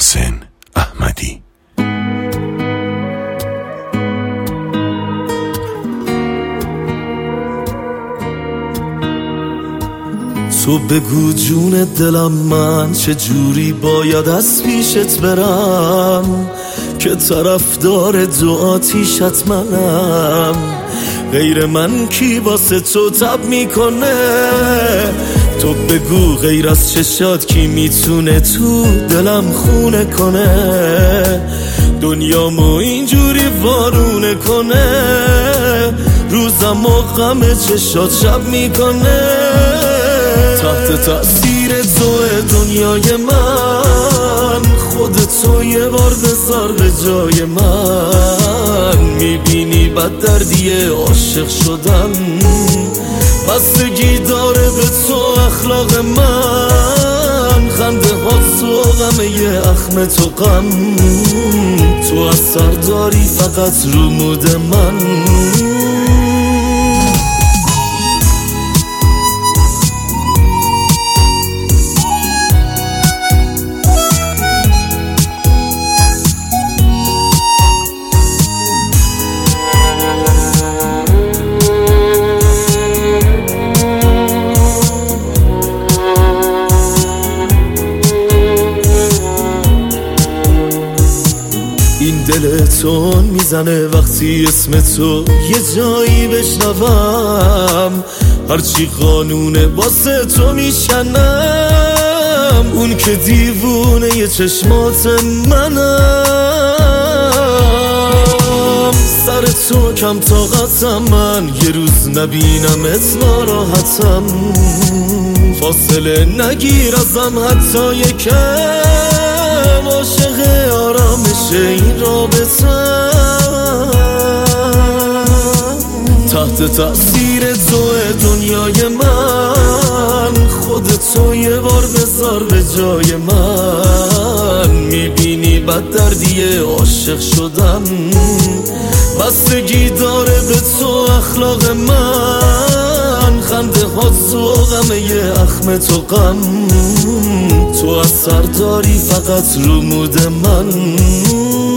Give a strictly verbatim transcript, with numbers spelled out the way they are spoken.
محسن احمدی. تو بگو جون دلم من چه جوری باید از پیشت برم که طرفدار دو آتیشت منم. غیر من کی واسه تو تب میکنه؟ تو بگو غیر از چشات کی میتونه تو دلم خونه کنه؟ دنیامو اینجوری وارونه کنه، روزم و غم چشات شب میکنه. تحت تأثیر توه دنیای من، خودتو یه بار بذار به جای من. میبینی بد دردیه عاشق شدن، بستگی داره به تو اخلاق من. خنده ها تو غمه یه اخم تو غم، تو اثر داری فقط رو مود من. این دل تون میزنه وقتی اسم تو یه جایی بشنوم، هرچی قانونه واسه تو میشنم. اون که دیوونه یه چشمات منم، سر تو کم طاقتم من، یه روز نبینمت ناراحتم. فاصله نگیر ازم حتی یکم، عاشق آرامش این رابطم. تحت تأثیر توه دنیای من، خودتو یه بار بذار به جای من. میبینی بد دردیه عاشق شدم، بستگی داره به تو اخلاق من. خنده ها تو غمه یه اخم تو غم، تو اثر داری فقط رو مود من.